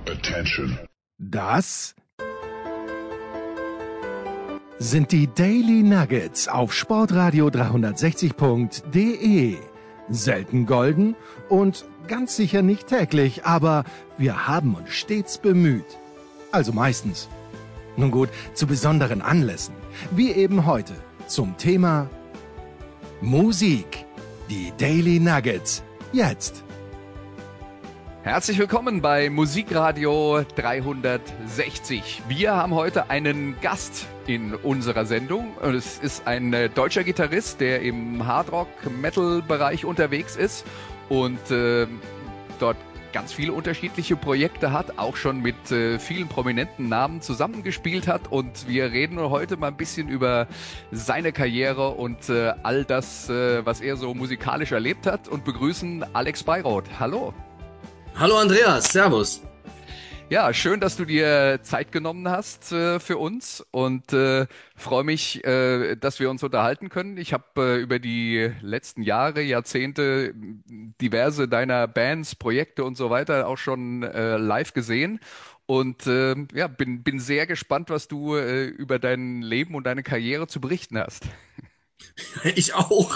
Attention. Das sind die Daily Nuggets auf Sportradio 360.de. Selten golden und ganz sicher nicht täglich, aber wir haben uns stets bemüht. Also meistens. Nun gut, zu besonderen Anlässen, wie eben heute, zum Thema Musik. Die Daily Nuggets, jetzt. Herzlich willkommen bei Musikradio 360. Wir haben heute einen Gast in unserer Sendung. Es ist ein deutscher Gitarrist, der im Hardrock-Metal-Bereich unterwegs ist und dort ganz viele unterschiedliche Projekte hat, auch schon mit vielen prominenten Namen zusammengespielt hat. Und wir reden heute mal ein bisschen über seine Karriere und all das, was er so musikalisch erlebt hat, und begrüßen Alex Beiroth. Hallo. Hallo Andreas, servus. Ja, schön, dass du dir Zeit genommen hast für uns, und freue mich, dass wir uns unterhalten können. Ich habe über die letzten Jahre, Jahrzehnte diverse deiner Bands, Projekte und so weiter auch schon live gesehen, und ja, bin sehr gespannt, was du über dein Leben und deine Karriere zu berichten hast. Ich auch.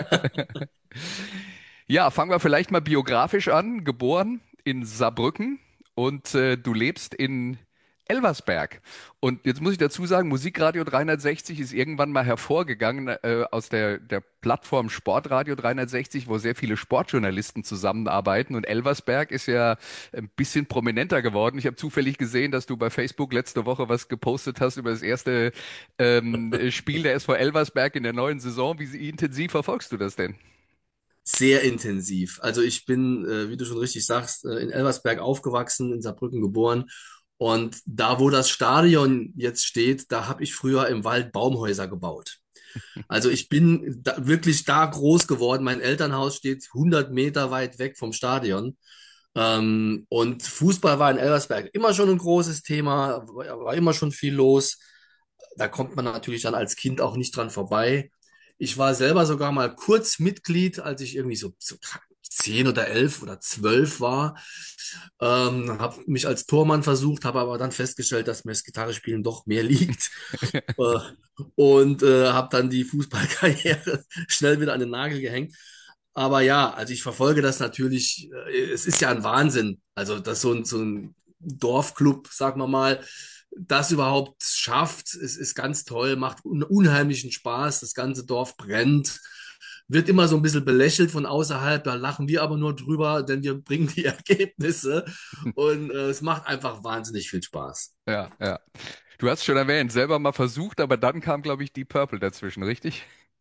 Ja, fangen wir vielleicht mal biografisch an. Geboren in Saarbrücken und du lebst in Elversberg. Und jetzt muss ich dazu sagen, Musikradio 360 ist irgendwann mal hervorgegangen aus der Plattform Sportradio 360, wo sehr viele Sportjournalisten zusammenarbeiten. Und Elversberg ist ja ein bisschen prominenter geworden. Ich habe zufällig gesehen, dass du bei Facebook letzte Woche was gepostet hast über das erste Spiel der SV Elversberg in der neuen Saison. Wie intensiv verfolgst du das denn? Sehr intensiv. Also ich bin, wie du schon richtig sagst, in Elversberg aufgewachsen, in Saarbrücken geboren. Und da, wo das Stadion jetzt steht, da habe ich früher im Wald Baumhäuser gebaut. Also ich bin wirklich da groß geworden. Mein Elternhaus steht 100 Meter weit weg vom Stadion. Und Fußball war in Elversberg immer schon ein großes Thema, war immer schon viel los. Da kommt man natürlich dann als Kind auch nicht dran vorbei. Ich war selber sogar mal kurz Mitglied, als ich irgendwie so 10 oder 11 oder 12 war. Habe mich als Tormann versucht, habe aber dann festgestellt, dass mir das Gitarrespielen doch mehr liegt. äh, und habe dann die Fußballkarriere schnell wieder an den Nagel gehängt. Aber ja, also ich verfolge das natürlich. Es ist ja ein Wahnsinn. Also, dass so ein Dorfclub, sagen wir mal, das überhaupt schafft, ist ganz toll, macht unheimlichen Spaß. Das ganze Dorf brennt, wird immer so ein bisschen belächelt von außerhalb. Da lachen wir aber nur drüber, denn wir bringen die Ergebnisse. Und es macht einfach wahnsinnig viel Spaß. Ja, ja. Du hast schon erwähnt, selber mal versucht, aber dann kam, glaube ich, Deep Purple dazwischen, richtig?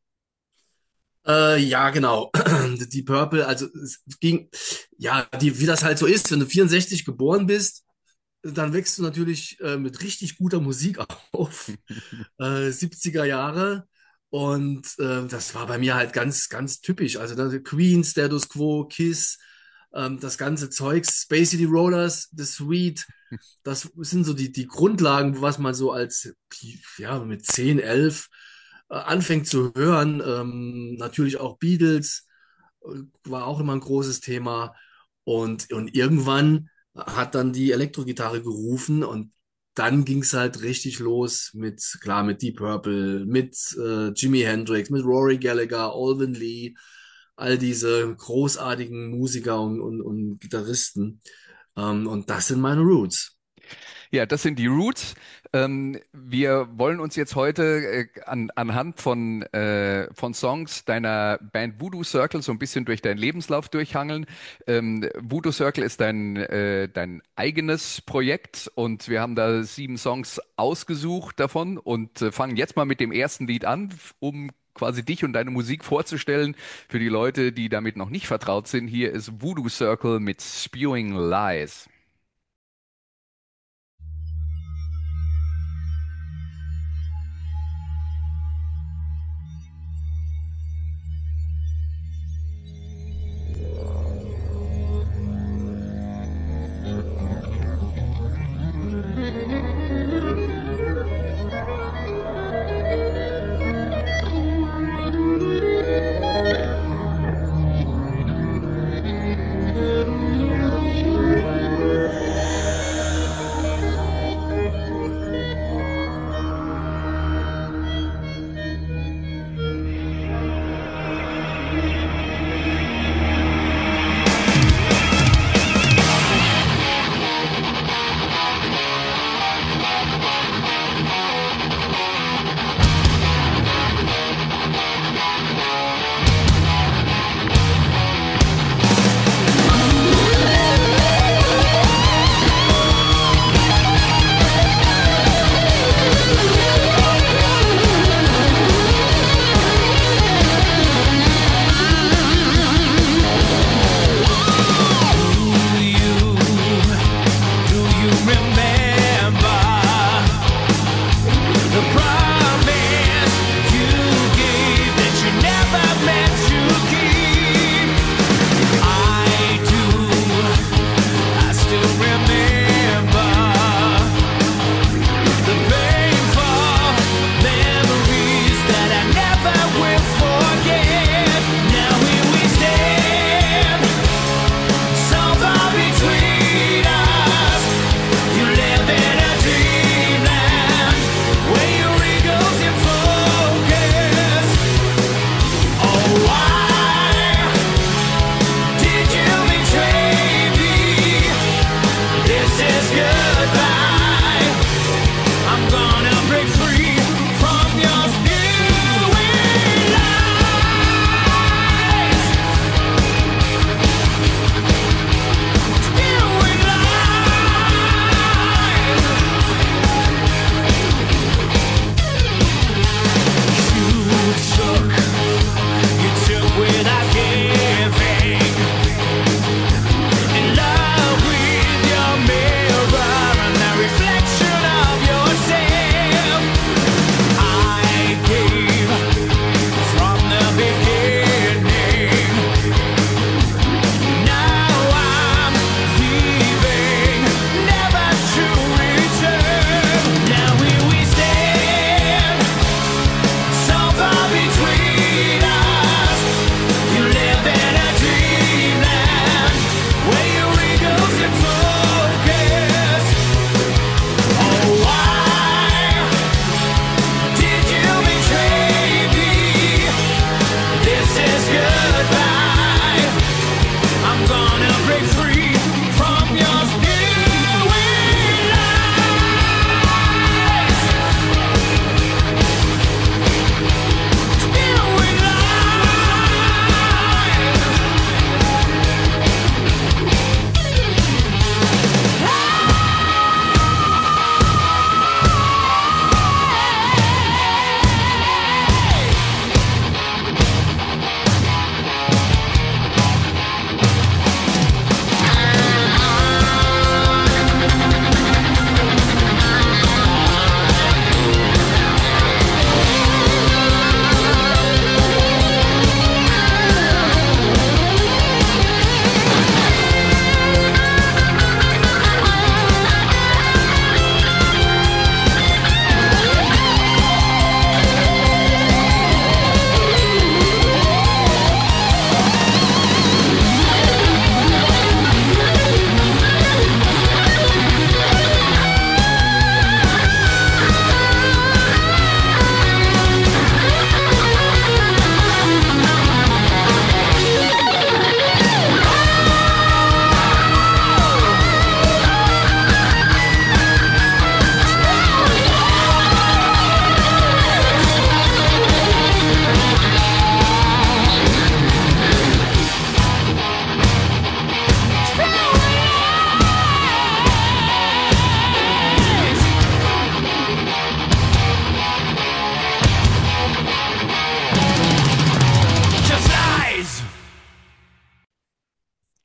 Ja, genau. Die Purple, also es ging, ja, wie das halt so ist, wenn du 64 geboren bist, dann wächst du natürlich mit richtig guter Musik auf, 70er Jahre. Und das war bei mir halt ganz, ganz typisch. Also Queen, Status Quo, Kiss, das ganze Zeugs, Space City Rollers, The Sweet, das sind so die Grundlagen, was man so als, ja, mit 10, 11 anfängt zu hören. Natürlich auch Beatles war auch immer ein großes Thema. Und irgendwann hat dann die Elektrogitarre gerufen, und dann ging es halt richtig los mit, klar, mit Deep Purple, mit Jimi Hendrix, mit Rory Gallagher, Alvin Lee, all diese großartigen Musiker und Gitarristen. Und das sind meine Roots. Ja, das sind die Roots. Wir wollen uns jetzt heute anhand von Songs deiner Band Voodoo Circle so ein bisschen durch deinen Lebenslauf durchhangeln. Voodoo Circle ist dein eigenes Projekt, und wir haben da 7 Songs ausgesucht davon und fangen jetzt mal mit dem ersten Lied an, um quasi dich und deine Musik vorzustellen. Für die Leute, die damit noch nicht vertraut sind, hier ist Voodoo Circle mit Spewing Lies.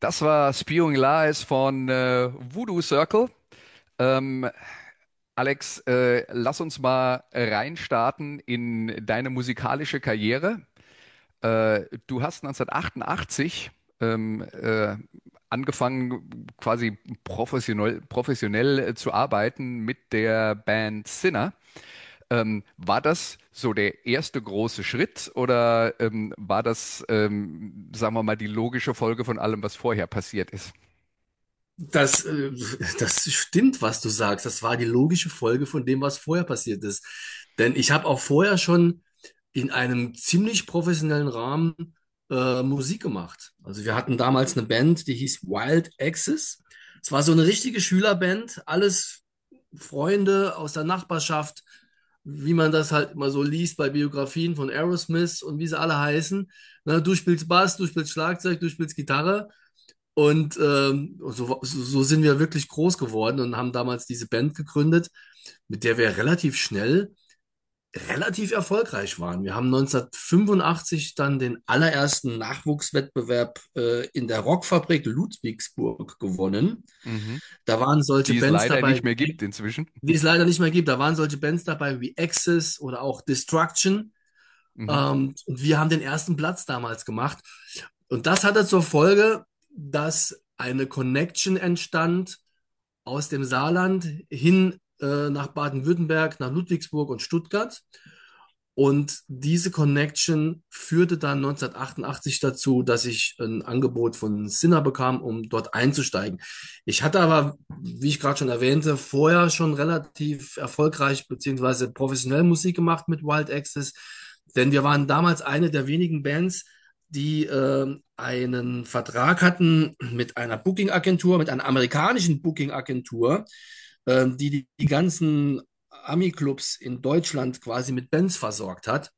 Das war Spewing Lies von Voodoo Circle. Ähm, Alex, lass uns mal reinstarten in deine musikalische Karriere. Du hast 1988 angefangen, quasi professionell zu arbeiten mit der Band Sinner. War das so der erste große Schritt oder war das, sagen wir mal, die logische Folge von allem, was vorher passiert ist? Das, äh, das stimmt, was du sagst. Das war die logische Folge von dem, was vorher passiert ist. Denn ich habe auch vorher schon in einem ziemlich professionellen Rahmen Musik gemacht. Also wir hatten damals eine Band, die hieß Wild Axis. Es war so eine richtige Schülerband, alles Freunde aus der Nachbarschaft, wie man das halt immer so liest bei Biografien von Aerosmith und wie sie alle heißen. Na, du spielst Bass, du spielst Schlagzeug, du spielst Gitarre. Und so sind wir wirklich groß geworden und haben damals diese Band gegründet, mit der wir relativ schnell relativ erfolgreich waren. Wir haben 1985 dann den allerersten Nachwuchswettbewerb in der Rockfabrik Ludwigsburg gewonnen. Mhm. Da waren solche Die es Bands leider nicht dabei, mehr gibt inzwischen. die es leider nicht mehr gibt. Da waren solche Bands dabei wie Axis oder auch Destruction. Mhm. Und wir haben den ersten Platz damals gemacht. Und das hatte zur Folge, dass eine Connection entstand aus dem Saarland hin nach Baden-Württemberg, nach Ludwigsburg und Stuttgart. Und diese Connection führte dann 1988 dazu, dass ich ein Angebot von Sinner bekam, um dort einzusteigen. Ich hatte aber, wie ich gerade schon erwähnte, vorher schon relativ erfolgreich beziehungsweise professionell Musik gemacht mit Wild Axis, denn wir waren damals eine der wenigen Bands, die einen Vertrag hatten mit einer Booking-Agentur, mit einer amerikanischen Booking-Agentur, die ganzen Ami-Clubs in Deutschland quasi mit Bands versorgt hat.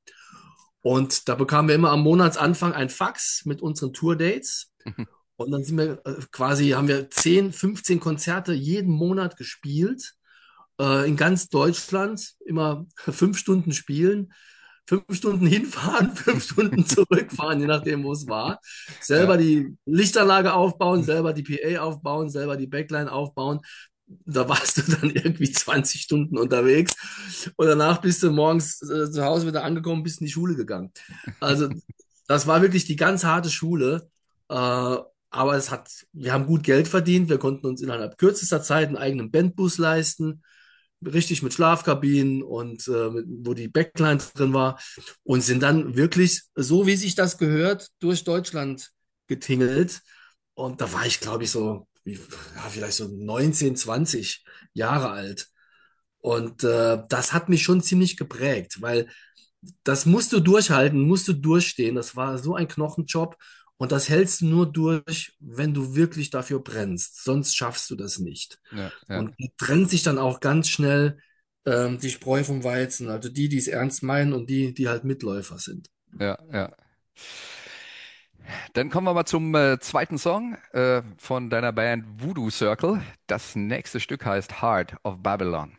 Und da bekamen wir immer am Monatsanfang ein Fax mit unseren Tourdates. Und dann sind wir quasi, haben wir 10, 15 Konzerte jeden Monat gespielt, in ganz Deutschland, immer 5 Stunden spielen. 5 Stunden hinfahren, 5 Stunden zurückfahren, je nachdem, wo es war. Ja. Selber die Lichtanlage aufbauen, selber die PA aufbauen, selber die Backline aufbauen. Da warst du dann irgendwie 20 Stunden unterwegs und danach bist du morgens zu Hause wieder angekommen, bist in die Schule gegangen. Also das war wirklich die ganz harte Schule. Aber wir haben gut Geld verdient. Wir konnten uns innerhalb kürzester Zeit einen eigenen Bandbus leisten, richtig mit Schlafkabinen und wo die Backline drin war und sind dann wirklich, so wie sich das gehört, durch Deutschland getingelt. Und da war ich, glaube ich, vielleicht so 19, 20 Jahre alt. Und das hat mich schon ziemlich geprägt, weil das musst du durchhalten, musst du durchstehen. Das war so ein Knochenjob. Und das hältst du nur durch, wenn du wirklich dafür brennst. Sonst schaffst du das nicht. Ja, ja, Und die trennt sich dann auch ganz schnell die Spreu vom Weizen. Also die es ernst meinen und die halt Mitläufer sind. ja, ja. Dann kommen wir mal zum zweiten Song von deiner Band Voodoo Circle. Das nächste Stück heißt Heart of Babylon.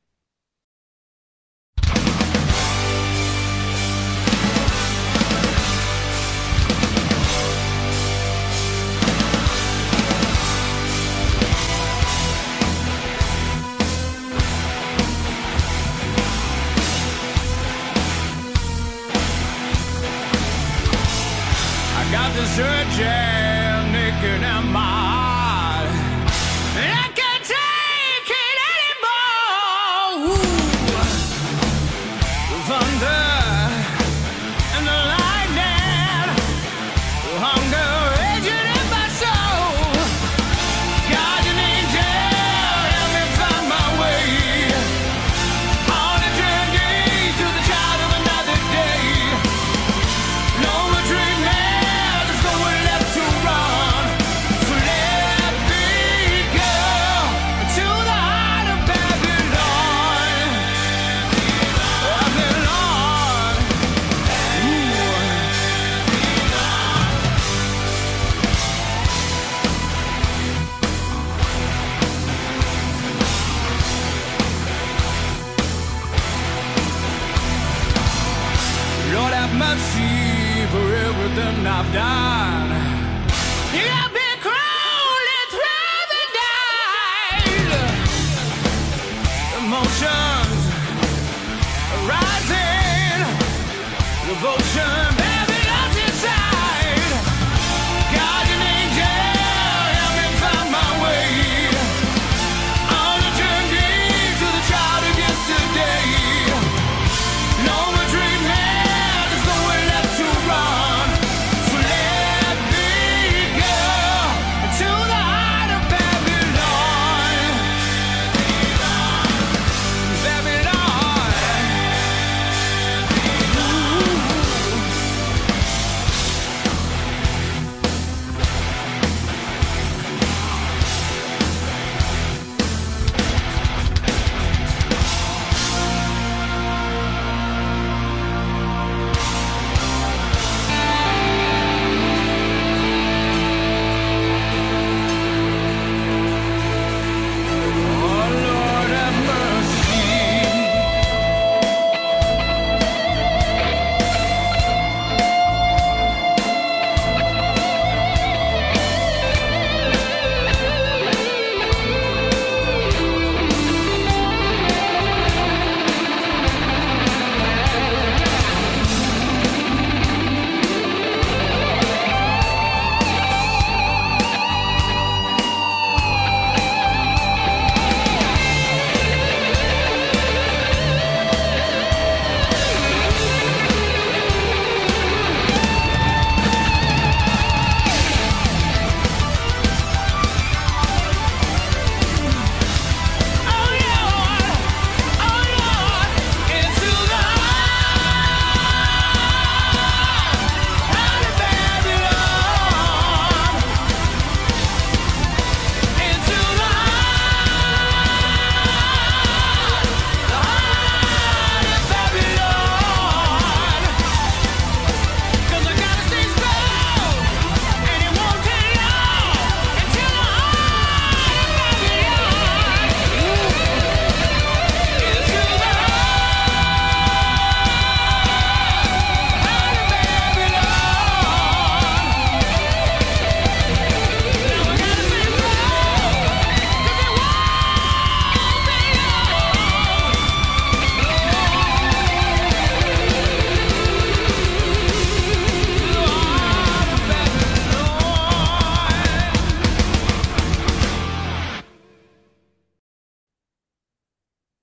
Got this urgent nicking in my heart. I can't take it anymore.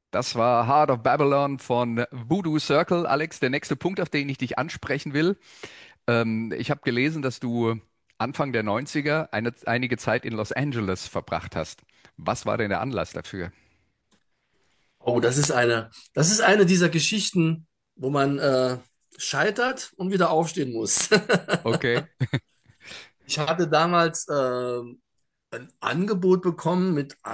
Das war Heart of Babylon von Voodoo Circle. Alex, der nächste Punkt, auf den ich dich ansprechen will. Ich habe gelesen, dass du Anfang der 90er einige Zeit in Los Angeles verbracht hast. Was war denn der Anlass dafür? Oh, das ist eine dieser Geschichten, wo man scheitert und wieder aufstehen muss. Okay. Ich hatte damals ein Angebot bekommen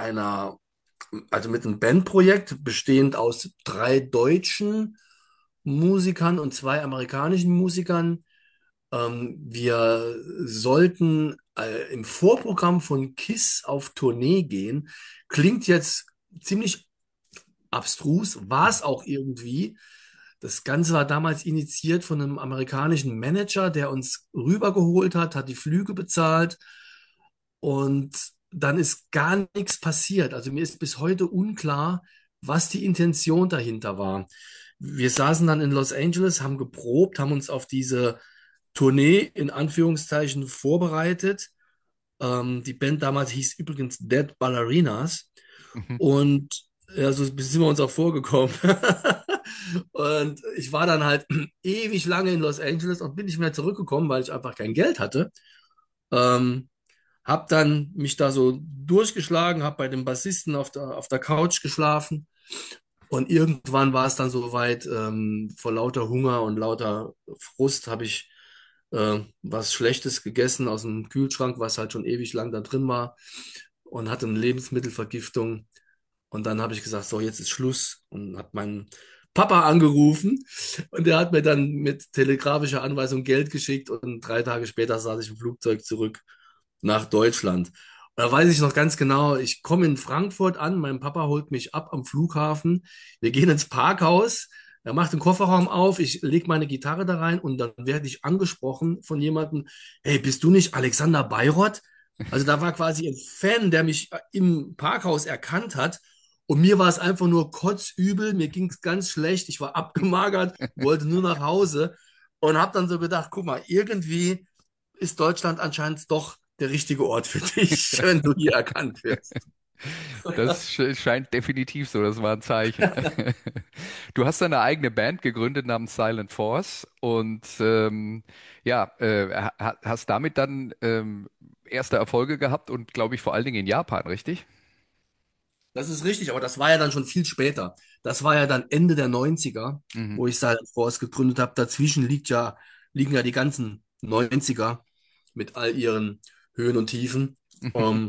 also mit einem Bandprojekt bestehend aus drei deutschen Musikern und zwei amerikanischen Musikern. Wir sollten im Vorprogramm von KISS auf Tournee gehen. Klingt jetzt ziemlich abstrus, war es auch irgendwie. Das Ganze war damals initiiert von einem amerikanischen Manager, der uns rübergeholt hat die Flüge bezahlt und dann ist gar nichts passiert. Also mir ist bis heute unklar, was die Intention dahinter war. Wir saßen dann in Los Angeles, haben geprobt, haben uns auf diese Tournee in Anführungszeichen vorbereitet. Die Band damals hieß übrigens Dead Ballerinas. Mhm. Und ja, so sind wir uns auch vorgekommen. Und ich war dann halt ewig lange in Los Angeles und bin nicht mehr zurückgekommen, weil ich einfach kein Geld hatte. Ähm, hab dann mich da so durchgeschlagen, hab bei dem Bassisten auf der Couch geschlafen und irgendwann war es dann soweit, vor lauter Hunger und lauter Frust habe ich was Schlechtes gegessen aus dem Kühlschrank, was halt schon ewig lang da drin war und hatte eine Lebensmittelvergiftung. Und dann habe ich gesagt, so, jetzt ist Schluss und habe meinen Papa angerufen und der hat mir dann mit telegrafischer Anweisung Geld geschickt und 3 Tage später saß ich im Flugzeug zurück nach Deutschland. Und da weiß ich noch ganz genau, ich komme in Frankfurt an, mein Papa holt mich ab am Flughafen, wir gehen ins Parkhaus, er macht den Kofferraum auf, ich lege meine Gitarre da rein und dann werde ich angesprochen von jemandem, hey, bist du nicht Alexander Bayrott? Also da war quasi ein Fan, der mich im Parkhaus erkannt hat und mir war es einfach nur kotzübel, mir ging es ganz schlecht, ich war abgemagert, wollte nur nach Hause und habe dann so gedacht, guck mal, irgendwie ist Deutschland anscheinend doch der richtige Ort für dich, wenn du hier erkannt wirst. Das scheint definitiv so, das war ein Zeichen. Du hast deine eigene Band gegründet namens Silent Force und ja, hast damit dann erste Erfolge gehabt und glaube ich vor allen Dingen in Japan, richtig? Das ist richtig, aber das war ja dann schon viel später. Das war ja dann Ende der 90er, Mhm. wo ich Silent Force gegründet habe. Liegen ja die ganzen 90er mit all ihren Höhen und Tiefen. Ähm,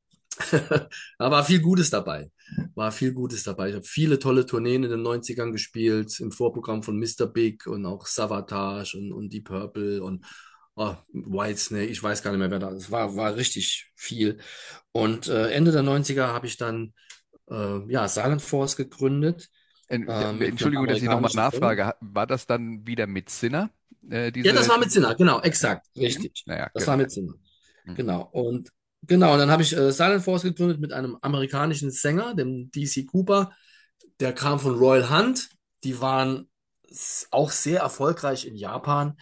da war viel Gutes dabei. War viel Gutes dabei. Ich habe viele tolle Tourneen in den 90ern gespielt, im Vorprogramm von Mr. Big und auch Savatage und Deep Purple und Whitesnake. Ich weiß gar nicht mehr, wer da. War richtig viel. Und Ende der 90er habe ich dann ja, Silent Force gegründet mit einem Entschuldigung, dass ich nochmal amerikanischen Sänger. nachfrage. War das dann wieder mit Sinner? Ja, das war mit Diese Sinner, genau, ja, exakt, Team? richtig. Naja, Das war genau. mit Sinner, Mhm. genau. Und dann habe ich Silent Force gegründet mit einem amerikanischen Sänger, dem DC Cooper. Der kam von Royal Hunt. Die waren auch sehr erfolgreich in Japan.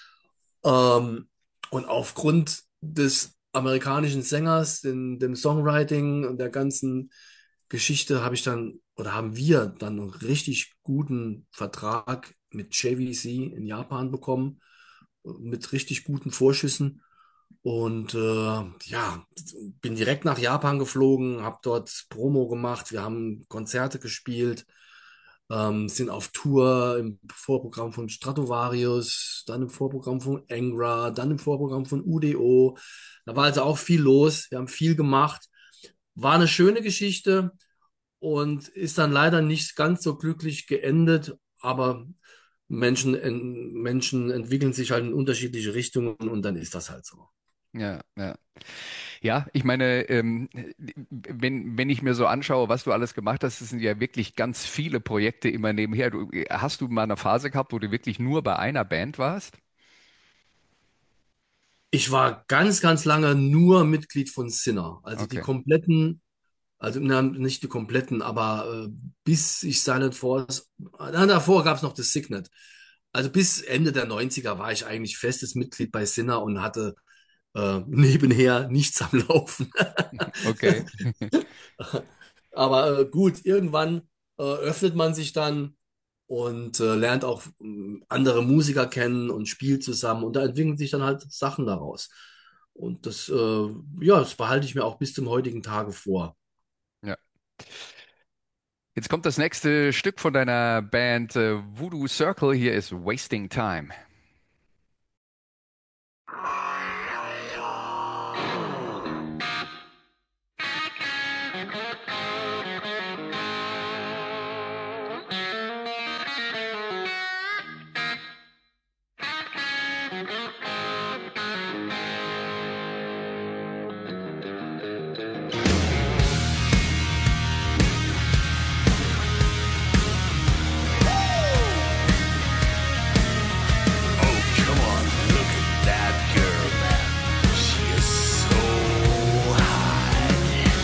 Ähm, und aufgrund des amerikanischen Sängers, dem Songwriting und der ganzen Geschichte habe ich dann oder haben wir dann einen richtig guten Vertrag mit JVC in Japan bekommen, mit richtig guten Vorschüssen. Und ja, bin direkt nach Japan geflogen, habe dort Promo gemacht, wir haben Konzerte gespielt, sind auf Tour im Vorprogramm von Stratovarius, dann im Vorprogramm von Angra, dann im Vorprogramm von UDO. Da war also auch viel los, wir haben viel gemacht. War eine schöne Geschichte und ist dann leider nicht ganz so glücklich geendet, aber Menschen entwickeln sich halt in unterschiedliche Richtungen und dann ist das halt so. Ja, ja. Ja, ich meine, wenn ich mir so anschaue, was du alles gemacht hast, das sind ja wirklich ganz viele Projekte immer nebenher. Hast du mal eine Phase gehabt, wo du wirklich nur bei einer Band warst? Ich war ganz lange nur Mitglied von Sinner. Okay. Also na, nicht die kompletten, aber bis ich Silent Force, davor gab es noch das Signet. Also bis Ende der 90er war ich eigentlich festes Mitglied bei Sinner und hatte nebenher nichts am Laufen. Okay. Aber gut, irgendwann. öffnet man sich dann und lernt auch andere Musiker kennen und spielt zusammen und da entwickeln sich dann halt Sachen daraus. Und ja, das behalte ich mir auch bis zum heutigen Tage vor. Ja. Jetzt kommt das nächste Stück von deiner Band Voodoo Circle. Hier ist Wasting Time. Oh, come on, look at that girl, man. She is so hot.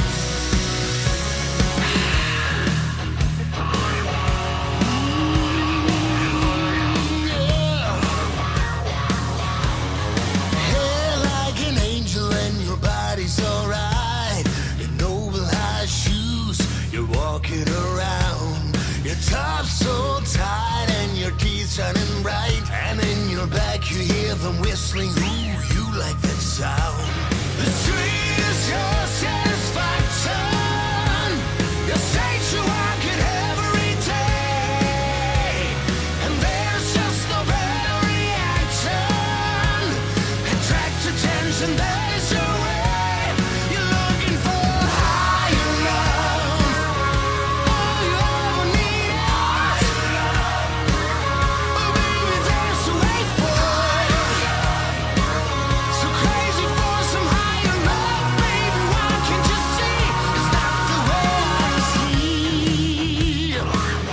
Hair like an angel and your body's alright. Your noble high shoes, you're walking around. Your top's so tight and your teeth shining bright. And in your back you hear them whistling. Ooh, you like that sound. The street is your satisfaction. You say you work it every day. And there's just no better reaction. Attract attention, that is your way. You're looking for higher love. All you ever need is oh, baby, there's a way for you. So crazy for some higher love, baby. Why can't you see it's not the way I see? Ooh,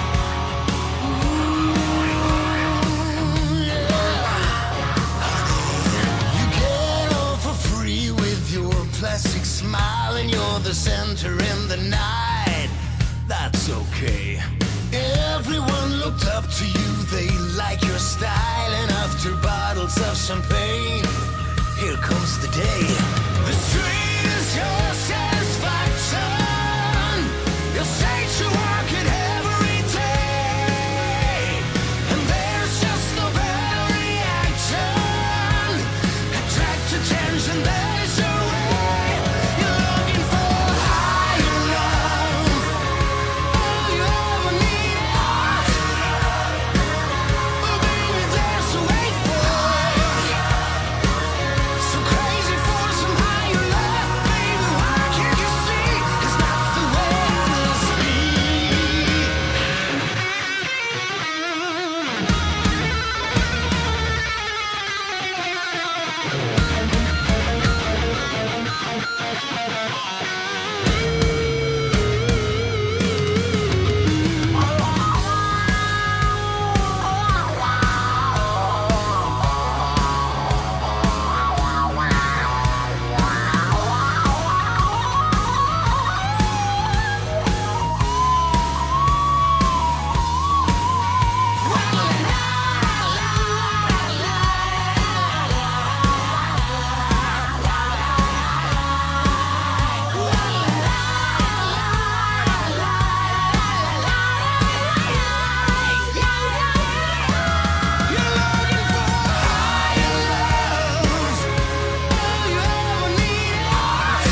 yeah. You get all for free with your plastic smile, and you're the center in the night. That's okay. Everyone looked up to you, they like your style, and after bottles of champagne, here comes the day. The street is your satisfaction. You say you work it every day, and there's just no better reaction. Attract attention, that is your way. You're looking for higher love. All you ever need is oh, baby, there's a way for you. So crazy for some higher love, baby. Why can't you see it's not the way I see? You're looking for higher love. All you ever need is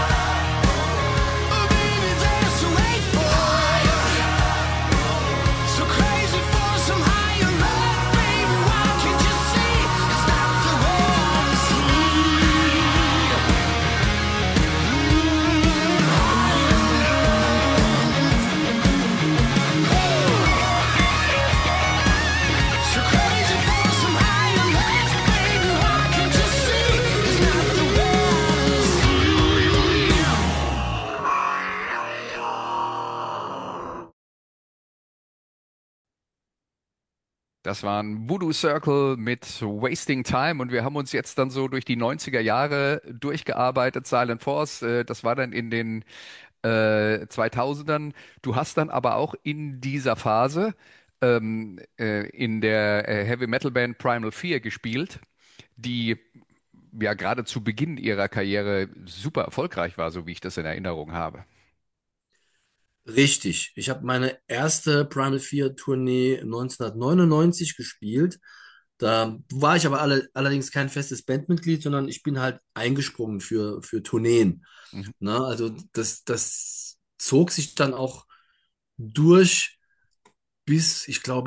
oh, baby, there's a way for you. So crazy for some higher love, baby. Why can't you see it's not the way I see? So crazy for some higher love, baby. Why can't you see it's not the way I see? Das waren Voodoo Circle mit Wasting Time und wir haben uns jetzt dann so durch die 90er Jahre durchgearbeitet. Silent Force, das war dann in den 2000ern. Du hast dann aber auch in dieser Phase in der Heavy Metal Band Primal Fear gespielt, die ja gerade zu Beginn ihrer Karriere super erfolgreich war, so wie ich das in Erinnerung habe. Richtig. Ich habe meine erste Primal 4 Tournee 1999 gespielt. Da war ich aber allerdings kein festes Bandmitglied, sondern ich bin halt eingesprungen für Tourneen. Mhm. Ne? Also das zog sich dann auch durch bis, ich glaube,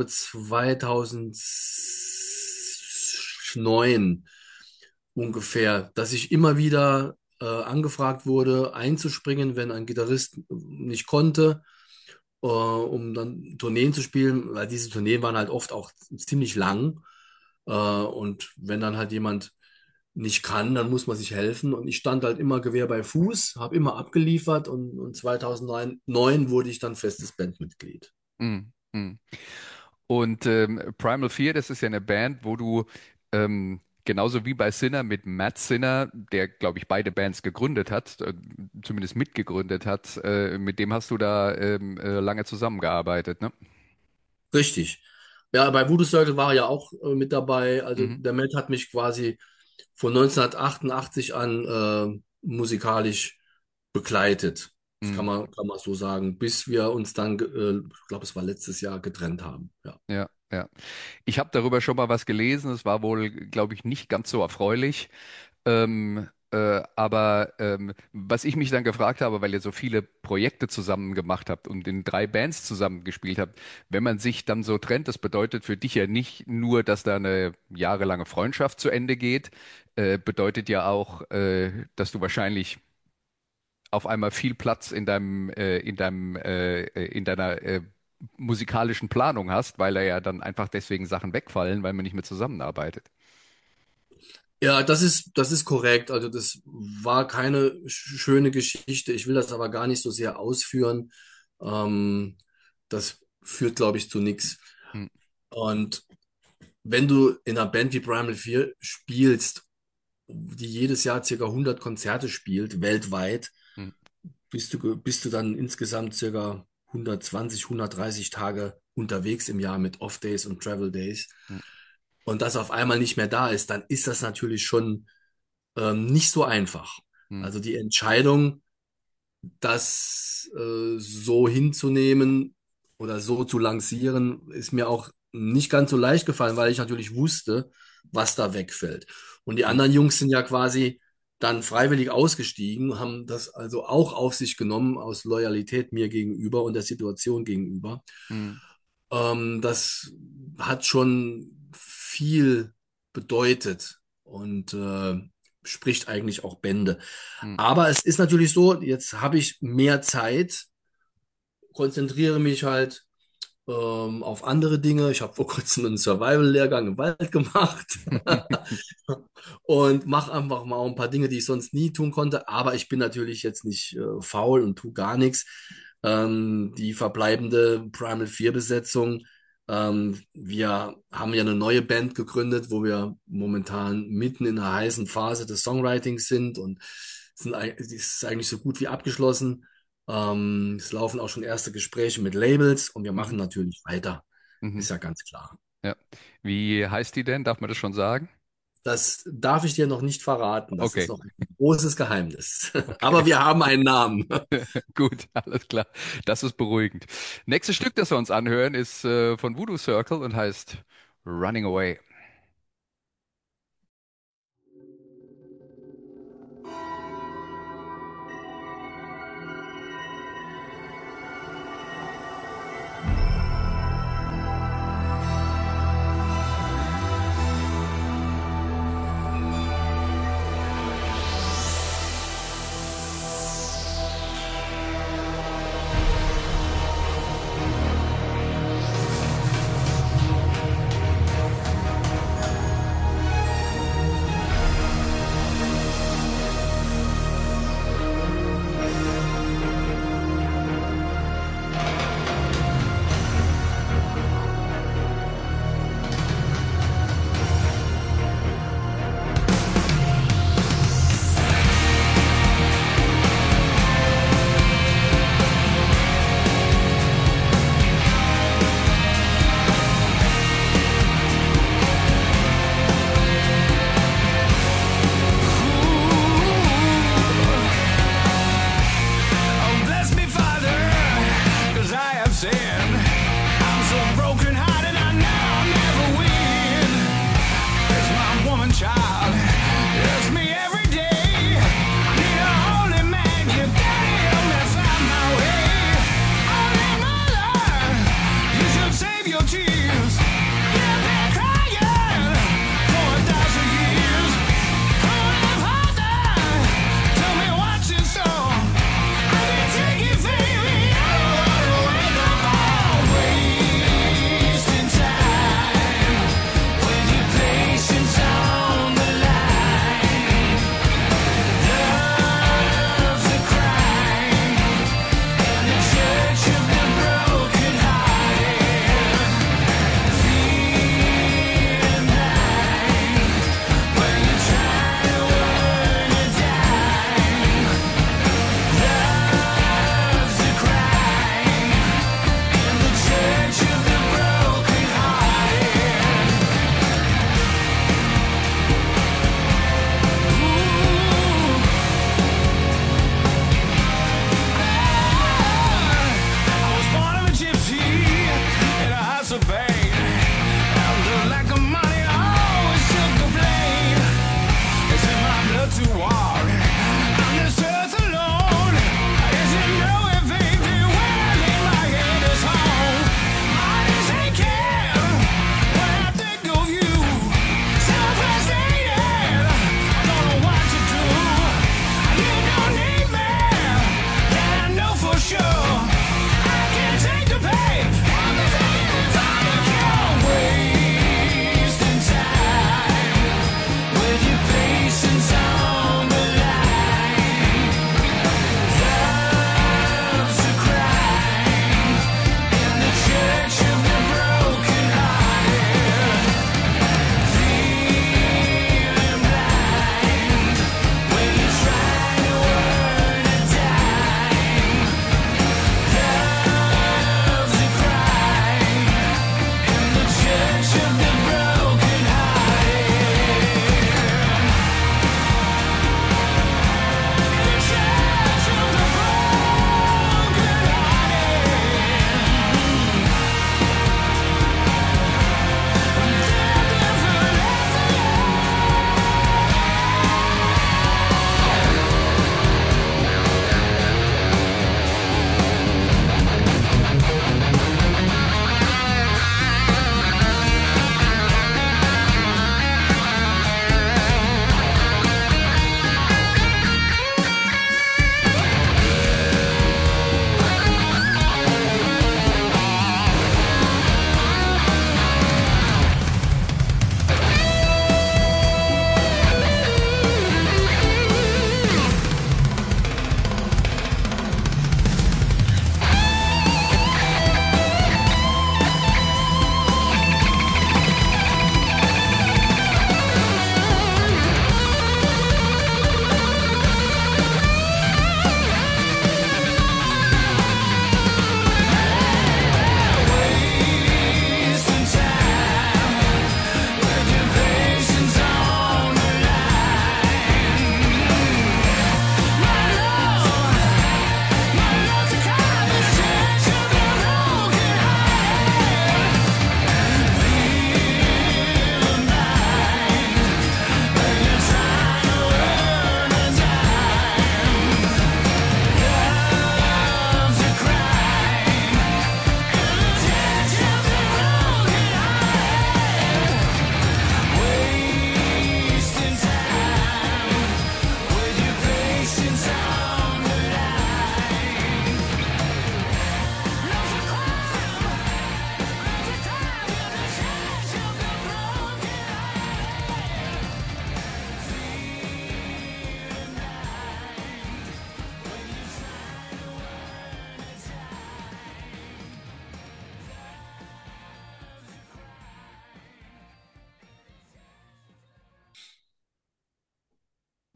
2009 ungefähr, dass ich immer wieder angefragt wurde, einzuspringen, wenn ein Gitarrist nicht konnte, um dann Tourneen zu spielen, weil diese Tourneen waren halt oft auch ziemlich lang. Und wenn dann halt jemand nicht kann, dann muss man sich helfen. Und ich stand halt immer Gewehr bei Fuß, habe immer abgeliefert und 2009 wurde ich dann festes Bandmitglied. Mhm. Mhm. Und Primal Fear, das ist ja eine Band, wo du genauso wie bei Sinner mit Matt Sinner, der, glaube ich, beide Bands gegründet hat, zumindest mitgegründet hat, mit dem hast du da lange zusammengearbeitet, ne? Richtig. Ja, bei Voodoo Circle war er ja auch mit dabei. Also Mhm. der Matt hat mich quasi von 1988 an musikalisch begleitet. Das Mhm. kann man so sagen, bis wir uns dann, ich glaube, es war letztes Jahr, getrennt haben. Ja. Ja, ja. Ich habe darüber schon mal was gelesen. Es war wohl, glaube ich, nicht ganz so erfreulich. Aber was ich mich dann gefragt habe, weil ihr so viele Projekte zusammen gemacht habt und in 3 Bands zusammen gespielt habt, wenn man sich dann so trennt, das bedeutet für dich ja nicht nur, dass da eine jahrelange Freundschaft zu Ende geht, bedeutet ja auch, dass du wahrscheinlich auf einmal viel Platz in deiner musikalischen Planung hast, weil da ja dann einfach deswegen Sachen wegfallen, weil man nicht mehr zusammenarbeitet. Ja, das ist korrekt. Also das war keine schöne Geschichte. Ich will das aber gar nicht so sehr ausführen. Ähm, Das führt, glaube ich, zu nichts. Hm, Und wenn du in einer Band wie Primal 4 spielst, die jedes Jahr circa 100 Konzerte spielt, weltweit, hm, bist du dann insgesamt circa 120, 130 Tage unterwegs im Jahr mit Off-Days und Travel-Days. hm, Und das auf einmal nicht mehr da ist, dann ist das natürlich schon nicht so einfach. hm, Also die Entscheidung, das so hinzunehmen oder so zu lancieren, ist mir auch nicht ganz so leicht gefallen, weil ich natürlich wusste, was da wegfällt. Und die hm, anderen Jungs sind ja quasi dann freiwillig ausgestiegen, haben das also auch auf sich genommen aus Loyalität mir gegenüber und der Situation gegenüber. hm, Das hat schon viel bedeutet und spricht eigentlich auch Bände. hm, Aber es ist natürlich so, jetzt habe ich mehr Zeit, konzentriere mich halt auf andere Dinge. Ich habe vor kurzem einen Survival-Lehrgang im Wald gemacht und mache einfach mal ein paar Dinge, die ich sonst nie tun konnte. Aber ich bin natürlich jetzt nicht faul und tu gar nichts. Die verbleibende Primal 4 Besetzung. Wir haben ja eine neue Band gegründet, wo wir momentan mitten in einer heißen Phase des Songwritings sind und die ist eigentlich so gut wie abgeschlossen. Es laufen auch schon erste Gespräche mit Labels und wir machen mhm, natürlich weiter. mhm. Ist ja ganz klar. Ja. Wie heißt die denn? Darf man das schon sagen? Das darf ich dir noch nicht verraten. Das ist Okay, noch ein großes Geheimnis. okay, Aber wir haben einen Namen. gut, alles klar. Das ist beruhigend. Nächstes Stück, das wir uns anhören, ist von Voodoo Circle und heißt Running Away.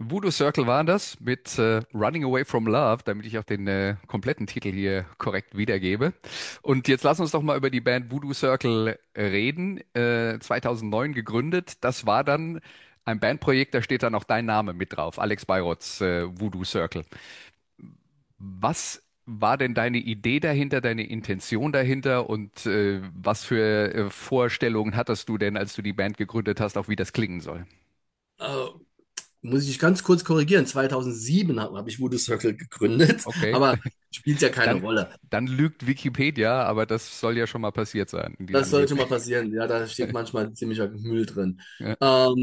Voodoo Circle waren das mit Running Away from Love, damit ich auch den kompletten Titel hier korrekt wiedergebe. Und jetzt lass uns doch mal über die Band Voodoo Circle reden. 2009 gegründet. Das war dann ein Bandprojekt, da steht dann auch dein Name mit drauf, Alex Beirotz, Voodoo Circle. Was war denn deine Idee dahinter, deine Intention dahinter und was für Vorstellungen hattest du denn, als du die Band gegründet hast, auch wie das klingen soll? Äh, Muss ich dich ganz kurz korrigieren. 2007 hab ich Voodoo Circle gegründet, Okay. aber spielt ja keine Dann, Rolle. dann lügt Wikipedia, aber das soll ja schon mal passiert sein in Das diesem Leben. sollte mal passieren. Ja, da steht manchmal ziemlicher Müll drin. Ja.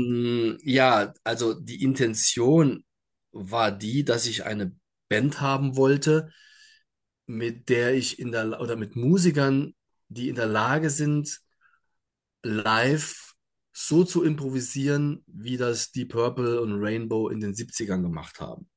Ja, also die Intention war die, dass ich eine Band haben wollte, mit der ich oder mit Musikern, die in der Lage sind, live so zu improvisieren, wie das Deep Purple und Rainbow in den 70ern gemacht haben.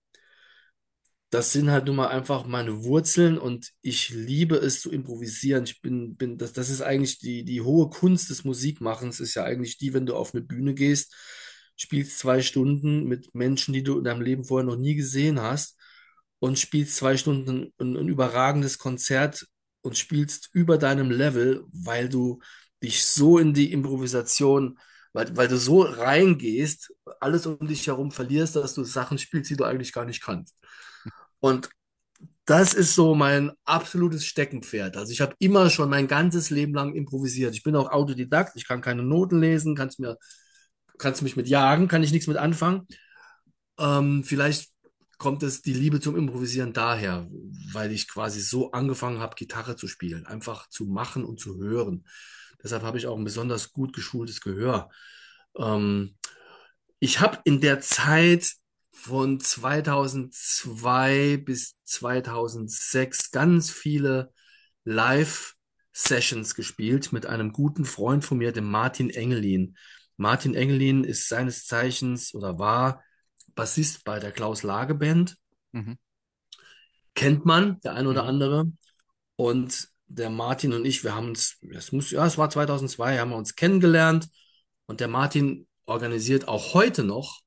Das sind halt nun mal einfach meine Wurzeln und ich liebe es zu improvisieren. Das ist eigentlich die hohe Kunst des Musikmachens, ist ja eigentlich die, wenn du auf eine Bühne gehst, spielst 2 Stunden mit Menschen, die du in deinem Leben vorher noch nie gesehen hast und spielst 2 Stunden ein überragendes Konzert und spielst über deinem Level, weil du dich so in die Improvisation, weil du so reingehst, alles um dich herum verlierst, dass du Sachen spielst, die du eigentlich gar nicht kannst. Und das ist so mein absolutes Steckenpferd. Also ich habe immer schon mein ganzes Leben lang improvisiert. Ich bin auch Autodidakt, ich kann keine Noten lesen, kannst mich mit jagen, kann ich nichts mit anfangen. Vielleicht kommt es die Liebe zum Improvisieren daher, weil ich quasi so angefangen habe, Gitarre zu spielen, einfach zu machen und zu hören. Deshalb habe ich auch ein besonders gut geschultes Gehör. Ähm, Ich habe in der Zeit von 2002 bis 2006 ganz viele Live-Sessions gespielt mit einem guten Freund von mir, dem Martin Engelin. Martin Engelin ist seines Zeichens oder war Bassist bei der Klaus Lage Band. Mhm. Kennt man, der ein oder Mhm. andere. Und der Martin und ich, wir haben uns, es war 2002, haben wir uns kennengelernt. Und der Martin organisiert auch heute noch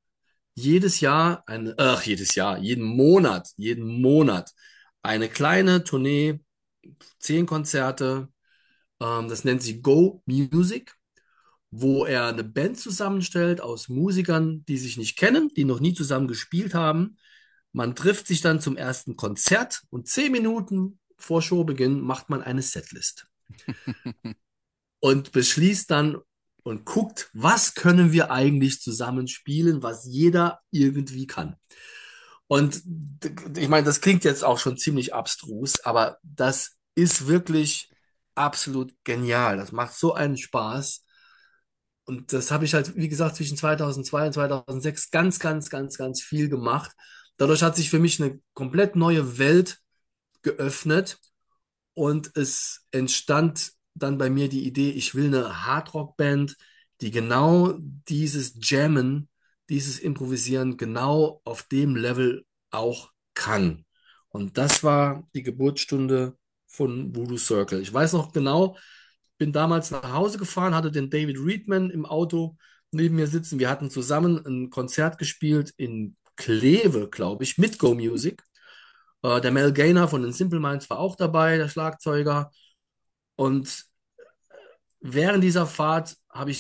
jeden Monat eine kleine Tournee, 10 Konzerte. Das nennt sich Go Music, wo er eine Band zusammenstellt aus Musikern, die sich nicht kennen, die noch nie zusammen gespielt haben. Man trifft sich dann zum ersten Konzert und 10 Minuten vor Showbeginn macht man eine Setlist und beschließt dann und guckt, was können wir eigentlich zusammen spielen, was jeder irgendwie kann. Und ich meine, das klingt jetzt auch schon ziemlich abstrus, aber das ist wirklich absolut genial. Das macht so einen Spaß. Und das habe ich halt, wie gesagt, zwischen 2002 und 2006 ganz, ganz, ganz, ganz viel gemacht. Dadurch hat sich für mich eine komplett neue Welt geöffnet und es entstand dann bei mir die Idee, ich will eine Hardrock-Band, die genau dieses Jammen, dieses Improvisieren genau auf dem Level auch kann. Und das war die Geburtsstunde von Voodoo Circle. Ich weiß noch genau, bin damals nach Hause gefahren, hatte den David Reedman im Auto neben mir sitzen. Wir hatten zusammen ein Konzert gespielt in Kleve, glaube ich, mit Go Music. Der Mel Gaynor von den Simple Minds war auch dabei, der Schlagzeuger. Und während dieser Fahrt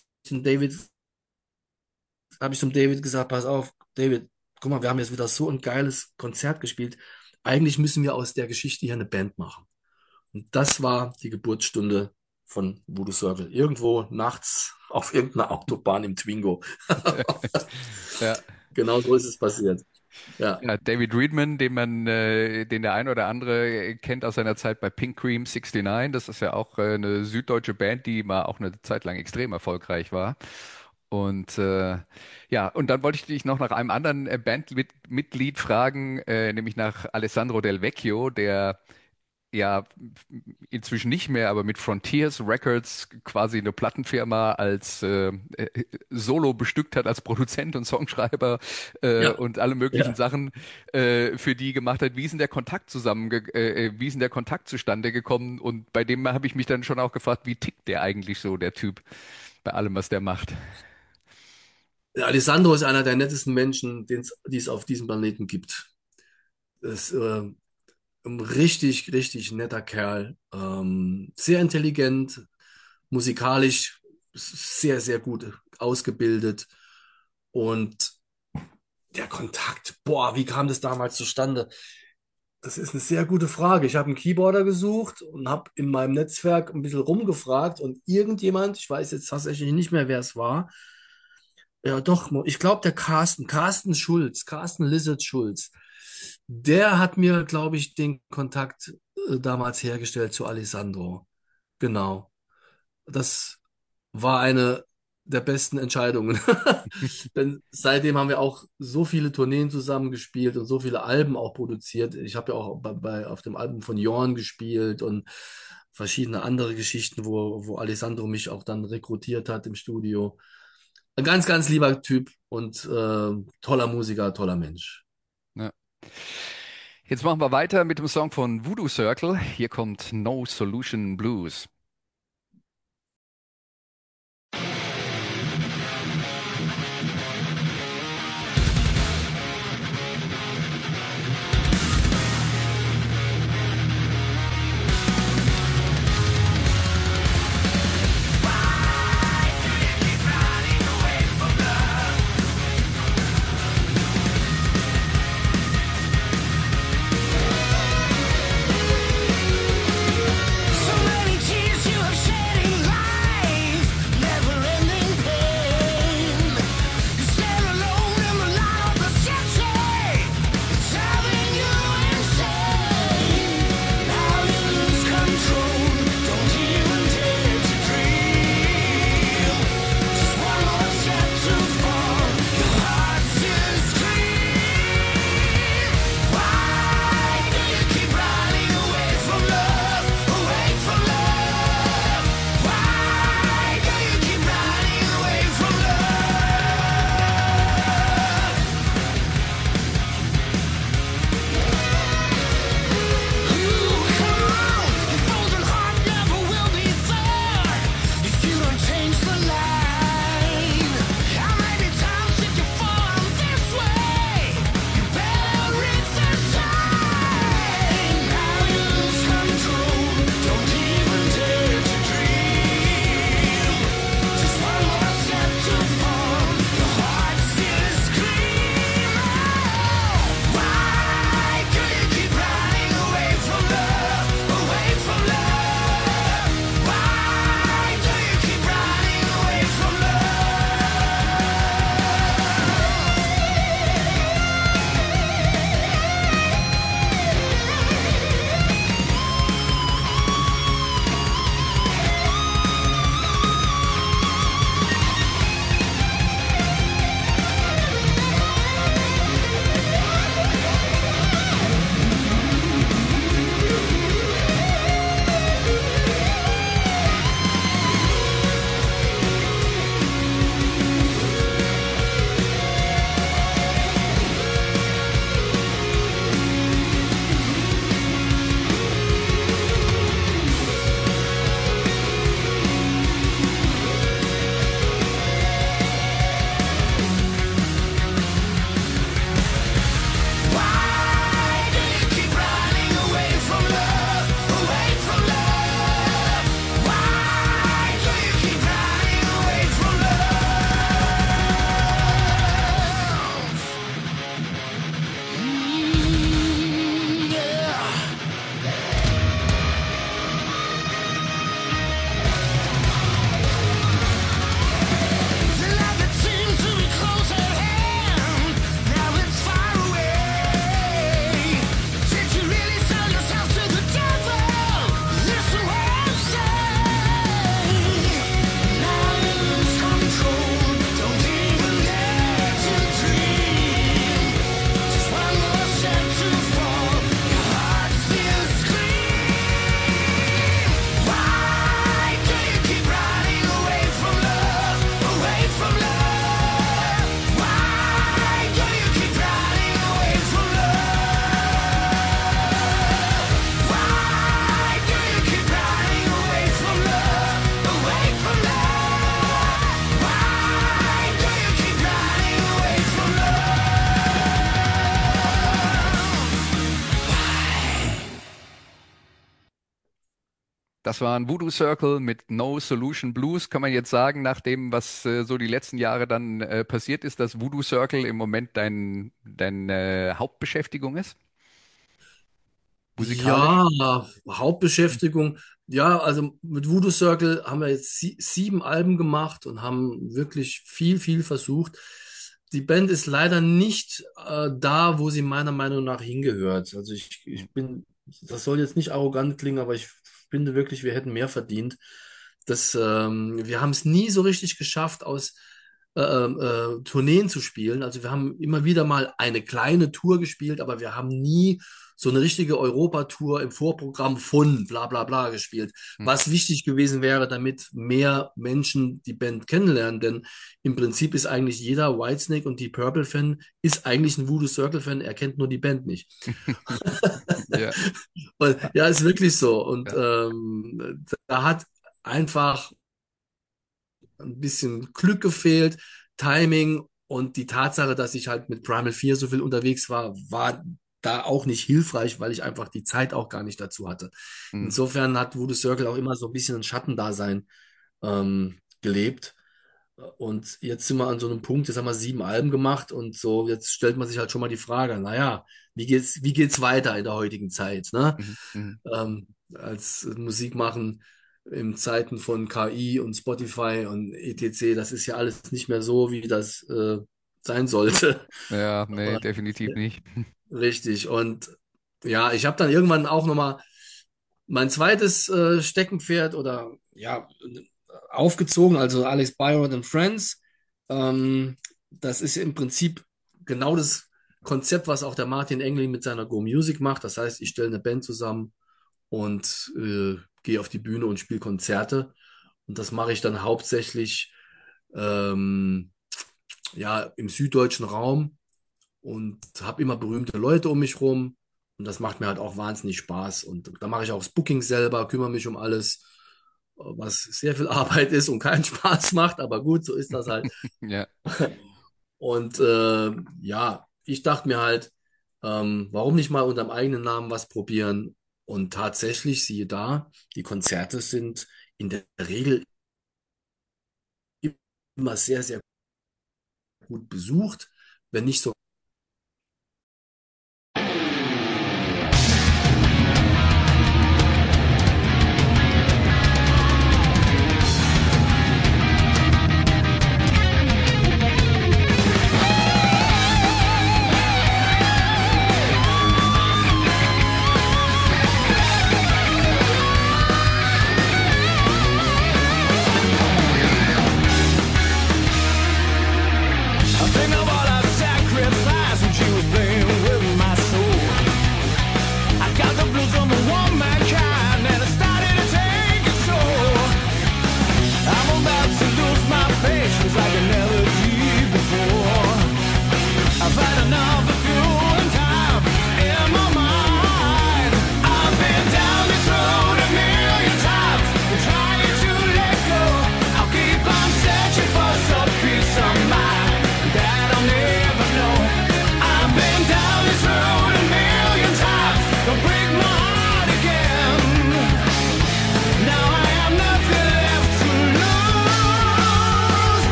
habe ich zum David gesagt, pass auf, David, guck mal, wir haben jetzt wieder so ein geiles Konzert gespielt. Eigentlich müssen wir aus der Geschichte hier eine Band machen. Und das war die Geburtsstunde von Voodoo Circle. Irgendwo nachts auf irgendeiner Autobahn im Twingo. Ja. Genau so ist es passiert. Ja, Ja, David Reedman, den der ein oder andere kennt aus seiner Zeit bei Pink Cream 69. Das ist ja auch eine süddeutsche Band, die mal auch eine Zeit lang extrem erfolgreich war. Und ja, und dann wollte ich dich noch nach einem anderen Bandmitglied fragen, nämlich nach Alessandro Del Vecchio, der ja inzwischen nicht mehr, aber mit Frontiers Records quasi eine Plattenfirma als Solo bestückt hat, als Produzent und Songschreiber ja, und alle möglichen ja. Sachen für die gemacht hat. Wie ist denn der Kontakt zustande gekommen? Und bei dem habe ich mich dann schon auch gefragt, wie tickt der eigentlich so, der Typ, bei allem, was der macht? Alessandro ist einer der nettesten Menschen, die es auf diesem Planeten gibt. Ist ein richtig, richtig netter Kerl. Sehr intelligent, musikalisch sehr, sehr gut ausgebildet. Und der Kontakt, boah, wie kam das damals zustande? Das ist eine sehr gute Frage. Ich habe einen Keyboarder gesucht und habe in meinem Netzwerk ein bisschen rumgefragt und irgendjemand, ich weiß jetzt tatsächlich nicht mehr, wer es war, ja doch, ich glaube der Carsten Schulz, Carsten Lizard Schulz, der hat mir, glaube ich, den Kontakt damals hergestellt zu Alessandro. Genau. Das war eine der besten Entscheidungen. Denn seitdem haben wir auch so viele Tourneen zusammengespielt und so viele Alben auch produziert. Ich habe ja auch auf dem Album von Jorn gespielt und verschiedene andere Geschichten, wo Alessandro mich auch dann rekrutiert hat im Studio. Ein ganz, ganz lieber Typ und toller Musiker, toller Mensch. Ja. Jetzt machen wir weiter mit dem Song von Voodoo Circle. Hier kommt No Solution Blues. So many tears Das war ein Voodoo Circle mit No Solution Blues. Kann man jetzt sagen, nach dem, was so die letzten Jahre dann passiert ist, dass Voodoo Circle im Moment deine Hauptbeschäftigung ist, musikalisch? Ja, Hauptbeschäftigung. Ja, also mit Voodoo Circle haben wir jetzt 7 Alben gemacht und haben wirklich viel versucht. Die Band ist leider nicht da, wo sie meiner Meinung nach hingehört. Also ich bin, das soll jetzt nicht arrogant klingen, aber ich finde wirklich, wir hätten mehr verdient. Wir haben es nie so richtig geschafft, aus Tourneen zu spielen. Also wir haben immer wieder mal eine kleine Tour gespielt, aber wir haben nie so eine richtige Europatour im Vorprogramm von bla bla bla gespielt, Hm. was wichtig gewesen wäre, damit mehr Menschen die Band kennenlernen. Denn im Prinzip ist eigentlich jeder Whitesnake und Deep Purple-Fan ist eigentlich ein Voodoo Circle-Fan, er kennt nur die Band nicht. Ja, Und, ja, ist wirklich so. Und ja. da hat einfach ein bisschen Glück gefehlt, Timing und die Tatsache, dass ich halt mit Primal 4 so viel unterwegs war, war da auch nicht hilfreich, weil ich einfach die Zeit auch gar nicht dazu hatte. Hm. Insofern hat Voodoo Circle auch immer so ein bisschen ein Schattendasein gelebt. Und jetzt sind wir an so einem Punkt, jetzt haben wir 7 Alben gemacht und so, jetzt stellt man sich halt schon mal die Frage, naja, wie geht's weiter in der heutigen Zeit, ne? Mhm. Mhm. Als Musik machen in Zeiten von KI und Spotify und etc., das ist ja alles nicht mehr so, wie das sein sollte. Ja, nee, Aber, definitiv nicht. richtig. Und ja, ich habe dann irgendwann auch nochmal mein zweites Steckenpferd oder ja, aufgezogen, also Alex Byron and Friends. Das ist im Prinzip genau das Konzept, was auch der Martin Engling mit seiner Go Music macht. Das heißt, ich stelle eine Band zusammen und gehe auf die Bühne und spiele Konzerte. Und das mache ich dann hauptsächlich ähm, ja, im süddeutschen Raum und habe immer berühmte Leute um mich rum. Und das macht mir halt auch wahnsinnig Spaß. Und da mache ich auch das Booking selber, kümmere mich um alles, was sehr viel Arbeit ist und keinen Spaß macht. Aber gut, so ist das halt. Ja. Und ja, ich dachte mir halt, warum nicht mal unter dem eigenen Namen was probieren? Und tatsächlich, siehe da, die Konzerte sind in der Regel immer sehr gut besucht, wenn nicht so. I think of all our sacrifice.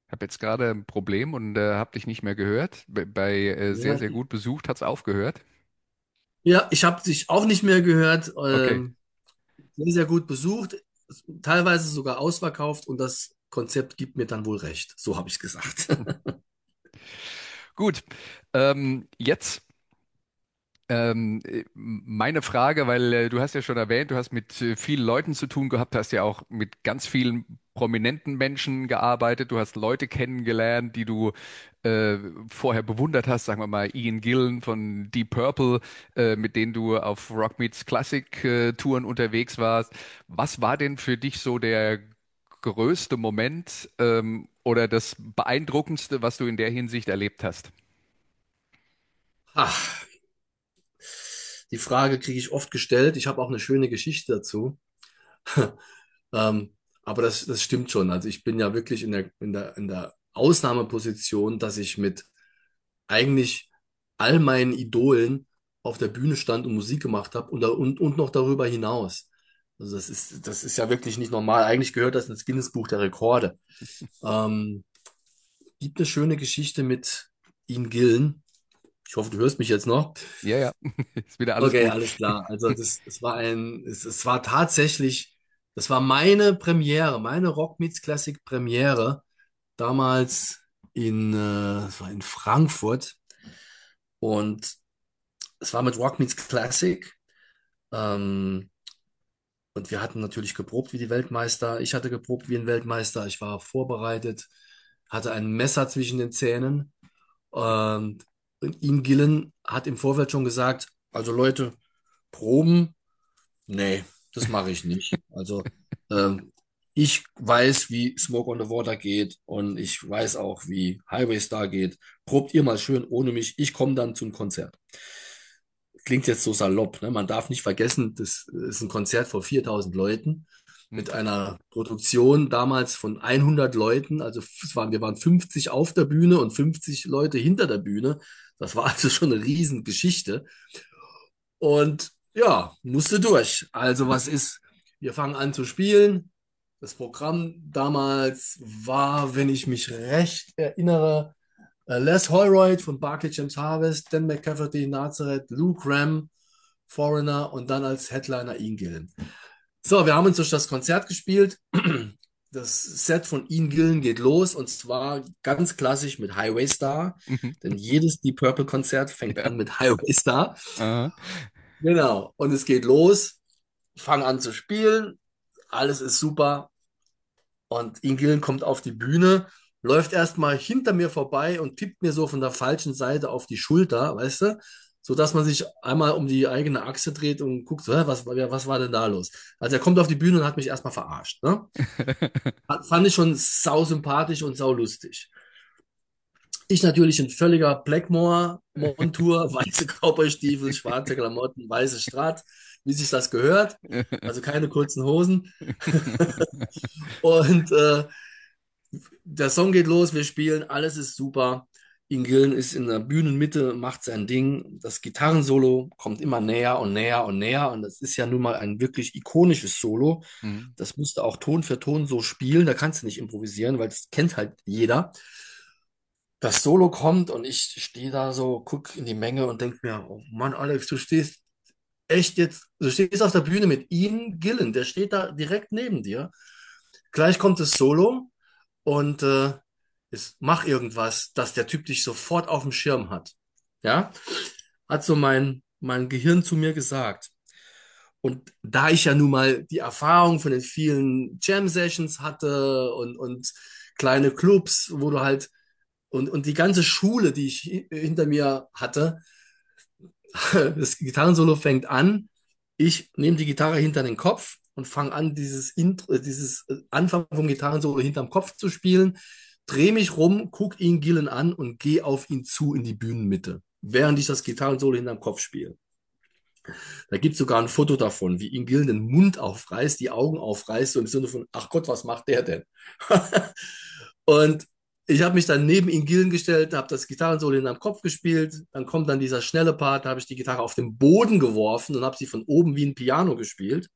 Habe jetzt gerade ein Problem und habe dich nicht mehr gehört. Bei sehr, Ja, sehr gut besucht hat es aufgehört. ja, ich habe dich auch nicht mehr gehört. Okay, Sehr, sehr gut besucht, teilweise sogar ausverkauft und das Konzept gibt mir dann wohl recht. So habe ich es gesagt. gut. Jetzt meine Frage, weil du hast ja schon erwähnt, du hast mit vielen Leuten zu tun gehabt, hast ja auch mit ganz vielen prominenten Menschen gearbeitet, du hast Leute kennengelernt, die du vorher bewundert hast, sagen wir mal Ian Gillan von Deep Purple, mit denen du auf Rock Meets Classic Touren unterwegs warst. Was war denn für dich so der größte Moment oder das beeindruckendste, was du in der Hinsicht erlebt hast? Ach, die Frage kriege ich oft gestellt. Ich habe auch eine schöne Geschichte dazu. Ähm, aber das stimmt schon. Also ich bin ja wirklich in der Ausnahmeposition, dass ich mit eigentlich all meinen Idolen auf der Bühne stand und Musik gemacht habe und noch darüber hinaus. Also das ist ja wirklich nicht normal. Eigentlich gehört das ins Guinness-Buch der Rekorde. Ähm, Gibt eine schöne Geschichte mit Ian Gillan. Ich hoffe, du hörst mich jetzt noch. Ja, ja, ist wieder alles Okay, gut. alles klar. Also es war tatsächlich, das war meine Premiere, meine Rock Meets Classic Premiere damals es war in Frankfurt und es war mit Rock Meets Classic. Ähm, und wir hatten natürlich geprobt wie die Weltmeister. Ich hatte geprobt wie ein Weltmeister. Ich war vorbereitet, hatte ein Messer zwischen den Zähnen. Und Ian Gillan hat im Vorfeld schon gesagt, also Leute, Proben. Nee, das mache ich nicht. Also, ich weiß, wie Smoke on the Water geht und ich weiß auch, wie Highway Star geht. Probt ihr mal schön ohne mich. Ich komme dann zum Konzert. Klingt jetzt so salopp, ne? Man darf nicht vergessen, das ist ein Konzert vor 4000 Leuten Hm. mit einer Produktion damals von 100 Leuten. Also wir waren 50 auf der Bühne und 50 Leute hinter der Bühne. Das war also schon eine Riesengeschichte. Und ja, musste durch. Also was ist? Wir fangen an zu spielen. Das Programm damals war, wenn ich mich recht erinnere, Les Holroyd von Barclay James Harvest, Dan McCafferty, Nazareth, Lou Gramm, Foreigner und dann als Headliner Ian Gillan. So, wir haben uns durch das Konzert gespielt. Das Set von Ian Gillan geht los und zwar ganz klassisch mit Highway Star, Mhm. denn jedes Deep Purple Konzert fängt Ja. an mit Highway Star. Aha. Genau. Und es geht los, fang an zu spielen, alles ist super. Und Ian Gillan kommt auf die Bühne, läuft erstmal hinter mir vorbei und tippt mir so von der falschen Seite auf die Schulter, weißt du? So dass man sich einmal um die eigene Achse dreht und guckt, so, hä, was war denn da los? Also er kommt auf die Bühne und hat mich erstmal verarscht, ne? Fand ich schon sau sympathisch und sau lustig. Ich natürlich in völliger Blackmore-Montur, weiße Cowboystiefel, schwarze Klamotten, weiße Stratt, wie sich das gehört. Also keine kurzen Hosen. Und der Song geht los, wir spielen, alles ist super. Ian Gillan ist in der Bühnenmitte, macht sein Ding. Das Gitarrensolo kommt immer näher und näher und näher. Und das ist ja nun mal ein wirklich ikonisches Solo. Mhm. Das musst du auch Ton für Ton so spielen. Da kannst du nicht improvisieren, weil das kennt halt jeder. Das Solo kommt und ich stehe da so, guck in die Menge und denk mir, oh Mann, Alex, du stehst echt jetzt, du stehst auf der Bühne mit Ian Gillan, der steht da direkt neben dir. Gleich kommt das Solo und mach irgendwas, dass der Typ dich sofort auf dem Schirm hat. Ja, hat so mein Gehirn zu mir gesagt. Und da ich ja nun mal die Erfahrung von den vielen Jam-Sessions hatte und kleine Clubs, wo du halt und die ganze Schule, die ich hinter mir hatte, das Gitarrensolo fängt an. Ich nehme die Gitarre hinter den Kopf und fange an, dieses Anfang vom Gitarrensolo hinterm Kopf zu spielen. Drehe mich rum, guck ihn Gillen an und gehe auf ihn zu in die Bühnenmitte, während ich das Gitarrensolo hinterm Kopf spiele. Da gibt es sogar ein Foto davon, wie ihn Gillen den Mund aufreißt, die Augen aufreißt, so im Sinne von, ach Gott, was macht der denn? Und ich habe mich dann neben ihn Gillen gestellt, habe das Gitarrensolo in am Kopf gespielt. Dann kommt dann dieser schnelle Part, da habe ich die Gitarre auf den Boden geworfen und habe sie von oben wie ein Piano gespielt.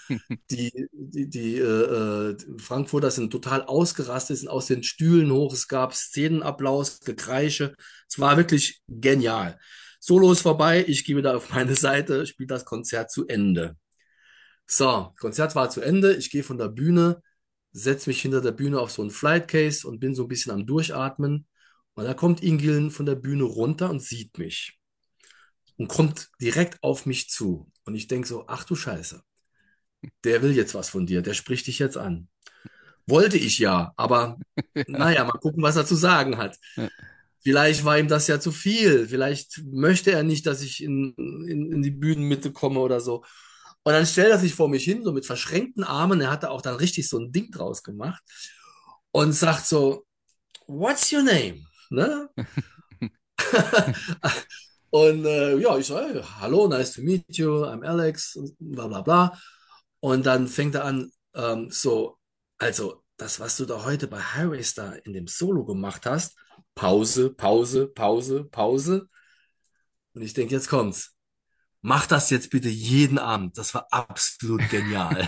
Die Frankfurter sind total ausgerastet, sind aus den Stühlen hoch. Es gab Szenenapplaus, Gekreische. Es war wirklich genial. Solo ist vorbei. Ich gehe wieder auf meine Seite, spiele das Konzert zu Ende. So, Konzert war zu Ende. Ich gehe von der Bühne, setze mich hinter der Bühne auf so ein Flightcase und bin so ein bisschen am Durchatmen. Und da kommt Ingiln von der Bühne runter und sieht mich und kommt direkt auf mich zu. Und ich denke so, ach du Scheiße, der will jetzt was von dir, der spricht dich jetzt an. Wollte ich ja, aber naja, mal gucken, was er zu sagen hat. Vielleicht war ihm das ja zu viel. Vielleicht möchte er nicht, dass ich in die Bühnenmitte komme oder so. Und dann stellt er sich vor mich hin, so mit verschränkten Armen. Er hatte auch dann richtig so ein Ding draus gemacht und sagt so, What's your name? Ne? Und ja, ich so, hey, hallo, nice to meet you, I'm Alex, und bla bla bla. Und dann fängt er an, so, also das, was du da heute bei Highway Star in dem Solo gemacht hast, Pause, Pause, Pause, Pause. Und ich denke, jetzt kommt's. Mach das jetzt bitte jeden Abend. Das war absolut genial.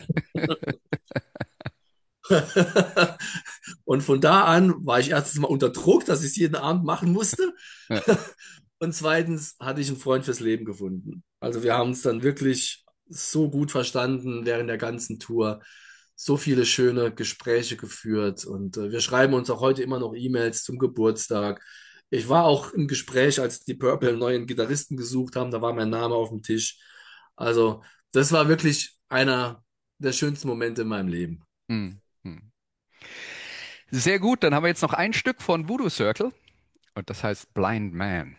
Und von da an war ich erstens mal unter Druck, dass ich es jeden Abend machen musste. Ja. Und zweitens hatte ich einen Freund fürs Leben gefunden. Also wir haben uns dann wirklich so gut verstanden während der ganzen Tour. So viele schöne Gespräche geführt. Und wir schreiben uns auch heute immer noch E-Mails zum Geburtstag. Ich war auch im Gespräch, als die Purple einen neuen Gitarristen gesucht haben. Da war mein Name auf dem Tisch. Also das war wirklich einer der schönsten Momente in meinem Leben. Hm, hm. Sehr gut, dann haben wir jetzt noch ein Stück von Voodoo Circle und das heißt Blind Man.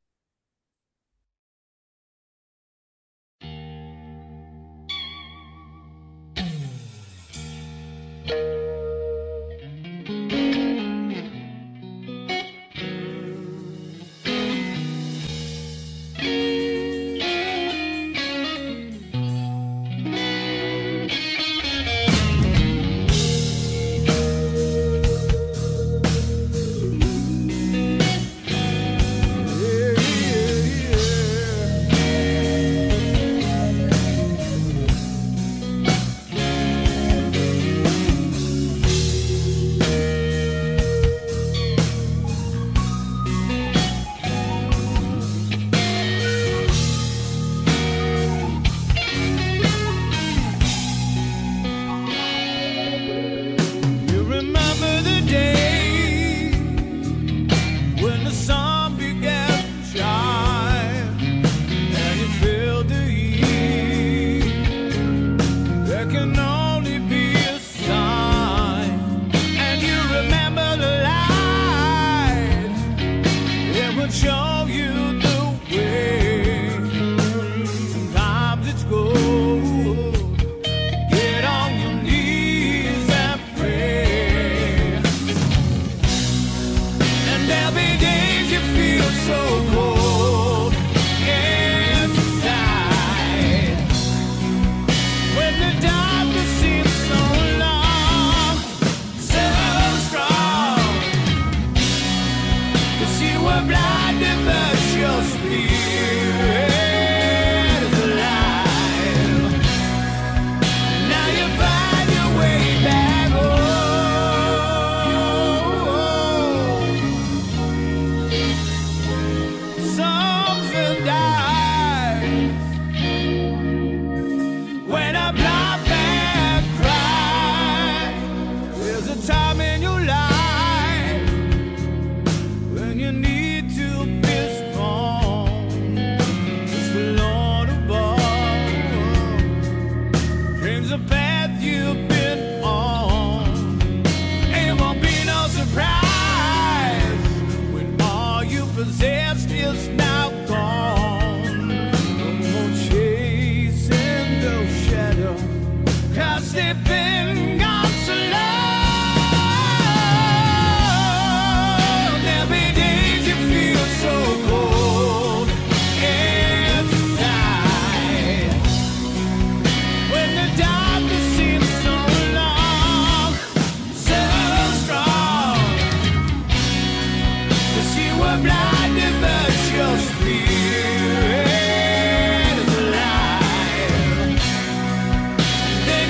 You remember the day when the sun began to shine and you feel the heat. There can only be a sign, and you remember the light. It would show you the way. Sometimes it's good. Get on your knees and pray. And there'll be days you feel so cold inside. When the darkness seems so long, so strong. 'Cause you were blinded, but your spirit is alive. Now you find your way back home. Something dies when a blind man cries. There's a time in your life when you need to be strong. It's the Lord above. Dreams the path you've been on. It won't be no surprise when all you possessed is now gone. No more chasing those shadows, 'cause they've been gone so long. There'll be days you feel so cold inside. When the darkness seems so long, so strong. 'Cause you were blinded, but your spirit is alive.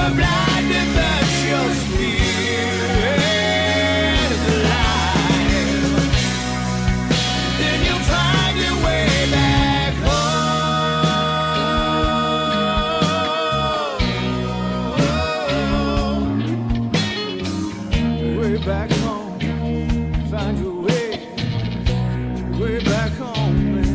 blinded that your spirit is alive. Then you'll find your way back home. Way back home. Find your way back home, man.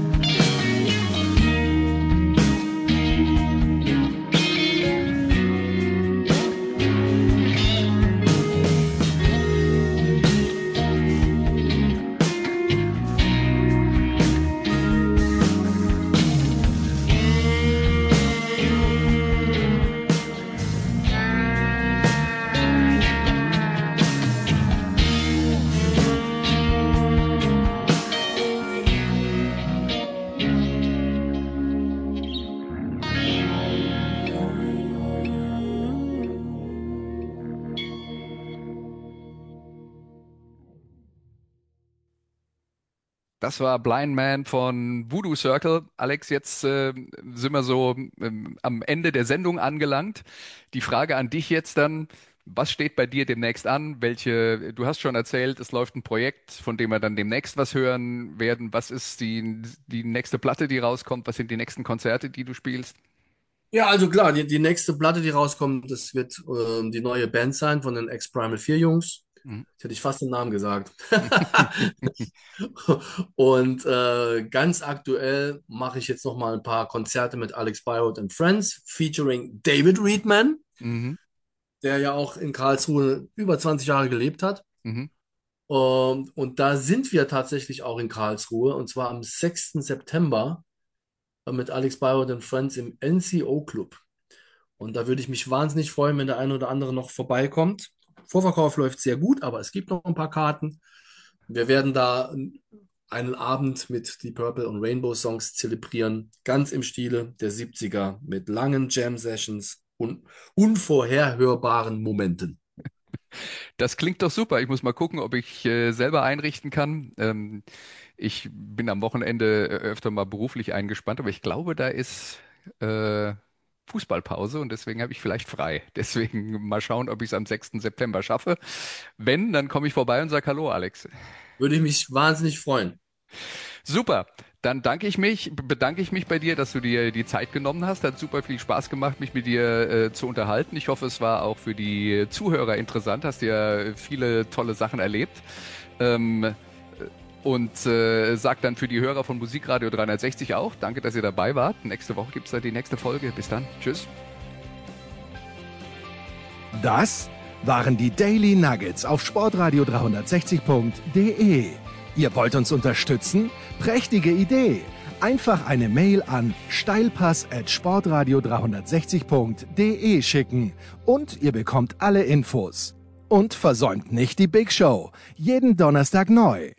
Das war Blind Man von Voodoo Circle. Alex, jetzt sind wir so am Ende der Sendung angelangt. Die Frage an dich jetzt dann, was steht bei dir demnächst an? Du hast schon erzählt, es läuft ein Projekt, von dem wir dann demnächst was hören werden. Was ist die nächste Platte, die rauskommt? Was sind die nächsten Konzerte, die du spielst? Ja, also klar, die nächste Platte, die rauskommt, das wird die neue Band sein von den Ex-Primal 4 Jungs. Mhm. Jetzt hätte ich fast den Namen gesagt. Und ganz aktuell mache ich jetzt noch mal ein paar Konzerte mit Alex Byroth and Friends, featuring David Reedman, Mhm. der ja auch in Karlsruhe über 20 Jahre gelebt hat. Mhm. Und da sind wir tatsächlich auch in Karlsruhe, und zwar am 6. September mit Alex Byroth and Friends im NCO Club. Und da würde ich mich wahnsinnig freuen, wenn der eine oder andere noch vorbeikommt. Vorverkauf läuft sehr gut, aber es gibt noch ein paar Karten. Wir werden da einen Abend mit Deep Purple und Rainbow Songs zelebrieren, ganz im Stile der 70er mit langen Jam-Sessions und unvorherhörbaren Momenten. Das klingt doch super. Ich muss mal gucken, ob ich selber einrichten kann. Ich bin am Wochenende öfter mal beruflich eingespannt, aber ich glaube, da ist Fußballpause und deswegen habe ich vielleicht frei. Deswegen mal schauen, ob ich es am 6. September schaffe. Wenn, dann komme ich vorbei und sage Hallo, Alex. Würde ich mich wahnsinnig freuen. Super. Dann bedanke ich mich bei dir, dass du dir die Zeit genommen hast. Hat super viel Spaß gemacht, mich mit dir zu unterhalten. Ich hoffe, es war auch für die Zuhörer interessant. Hast ja viele tolle Sachen erlebt. Sag dann für die Hörer von Musikradio 360 auch, danke, dass ihr dabei wart. Nächste Woche gibt es dann die nächste Folge. Bis dann. Tschüss. Das waren die Daily Nuggets auf sportradio 360.de. Ihr wollt uns unterstützen? Prächtige Idee! Einfach eine Mail an steilpass@sportradio360.de schicken und ihr bekommt alle Infos. Und versäumt nicht die Big Show. Jeden Donnerstag neu.